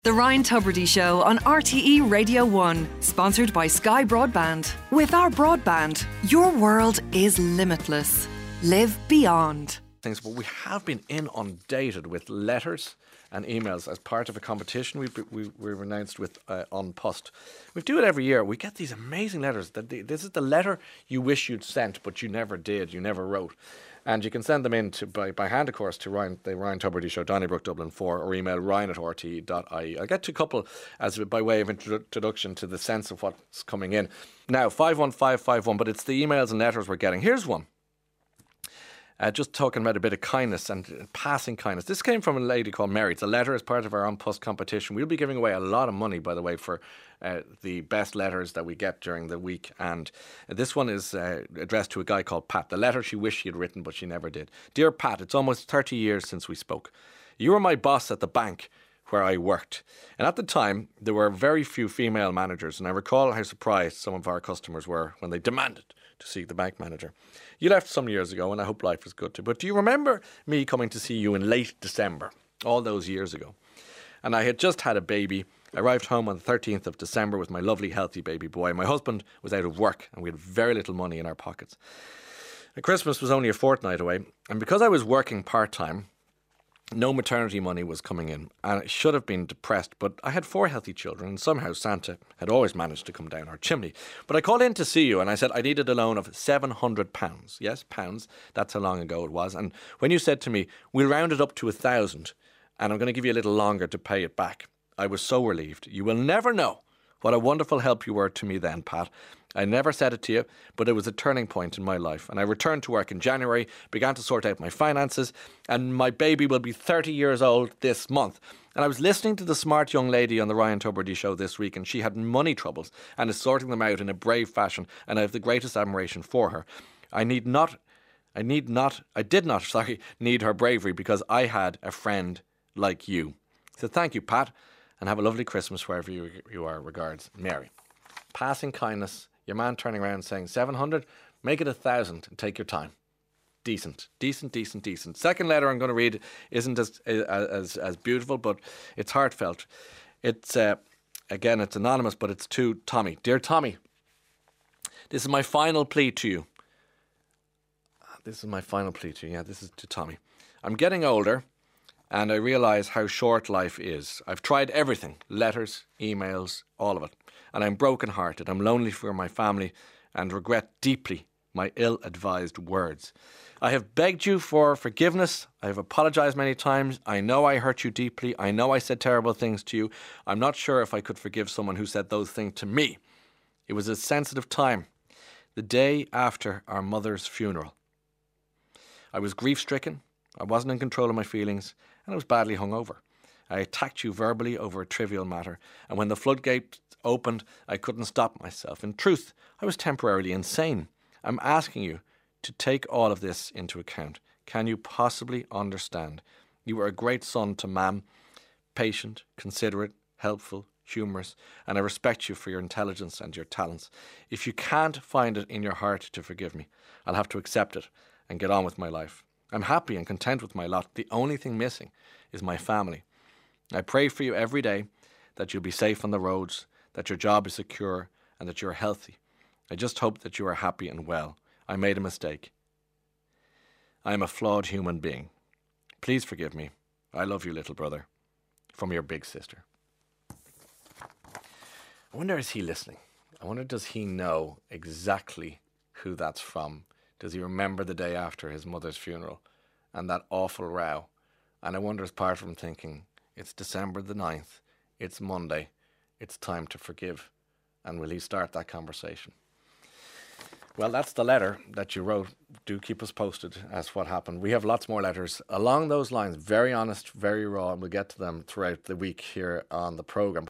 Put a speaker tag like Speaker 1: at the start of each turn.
Speaker 1: The Ryan Tubridy Show on RTE Radio 1, sponsored by Sky Broadband. With our broadband, your world is limitless. Live beyond.
Speaker 2: But we have been inundated with letters and emails as part of a competition we've announced with An Post. We do it every year. We get these amazing letters. This is the letter you wish you'd sent, but you never did, you never wrote. And you can send them in by hand, of course, to the Ryan Tubridy Show, Donnybrook, Dublin 4, or email ryan@rte.ie. I'll get to a couple by way of introduction to the sense of what's coming in. Now, 51551, but it's the emails and letters we're getting. Here's one. Just talking about a bit of kindness and passing kindness. This came from a lady called Mary. It's a letter as part of our An Post competition. We'll be giving away a lot of money, by the way, for the best letters that we get during the week. And this one is addressed to a guy called Pat. The letter she wished she had written, but she never did. Dear Pat, it's almost 30 years since we spoke. You were my boss at the bank where I worked. And at the time, there were very few female managers. And I recall how surprised some of our customers were when they demanded to see the bank manager. You left some years ago, and I hope life is good too. But do you remember me coming to see you in late December, all those years ago? And I had just had a baby. I arrived home on the 13th of December with my lovely, healthy baby boy. My husband was out of work, and we had very little money in our pockets. And Christmas was only a fortnight away, and because I was working part-time, no maternity money was coming in, and I should have been depressed, but I had 4 healthy children, and somehow Santa had always managed to come down our chimney. But I called in to see you, and I said I needed a loan of £700. Yes, pounds. That's how long ago it was. And when you said to me, we'll round it up to 1,000, and I'm going to give you a little longer to pay it back, I was so relieved. You will never know what a wonderful help you were to me then, Pat. I never said it to you, but it was a turning point in my life. And I returned to work in January, began to sort out my finances, and my baby will be 30 years old this month. And I was listening to the smart young lady on the Ryan Tubridy Show this week, and she had money troubles and is sorting them out in a brave fashion, and I have the greatest admiration for her. I did not need her bravery because I had a friend like you. So thank you, Pat, and have a lovely Christmas wherever you are. Regards, Mary. Passing kindness. Your man turning around saying 700, make it 1,000 and take your time. Decent. Second letter I'm going to read isn't as beautiful, but it's heartfelt. It's again, it's anonymous, but it's to Tommy. Dear Tommy, this is my final plea to you. Yeah, this is to Tommy. I'm getting older, and I realise how short life is. I've tried everything, letters, emails, all of it. And I'm broken-hearted. I'm lonely for my family and regret deeply my ill-advised words. I have begged you for forgiveness. I have apologised many times. I know I hurt you deeply. I know I said terrible things to you. I'm not sure if I could forgive someone who said those things to me. It was a sensitive time, the day after our mother's funeral. I was grief-stricken. I wasn't in control of my feelings, and I was badly hungover. I attacked you verbally over a trivial matter, and when the floodgates opened, I couldn't stop myself. In truth, I was temporarily insane. I'm asking you to take all of this into account. Can you possibly understand? You were a great son to Mam, patient, considerate, helpful, humorous, and I respect you for your intelligence and your talents. If you can't find it in your heart to forgive me, I'll have to accept it and get on with my life. I'm happy and content with my lot. The only thing missing is my family. I pray for you every day that you'll be safe on the roads, that your job is secure, and that you're healthy. I just hope that you are happy and well. I made a mistake. I am a flawed human being. Please forgive me. I love you, little brother. From your big sister. I wonder, is he listening? I wonder, does he know exactly who that's from? Does he remember the day after his mother's funeral and that awful row? And I wonder, is part of him thinking, it's December the 9th, it's Monday, it's time to forgive. And will he start that conversation? Well, that's the letter that you wrote. Do keep us posted as what happened. We have lots more letters along those lines. Very honest, very raw, and we'll get to them throughout the week here on the programme.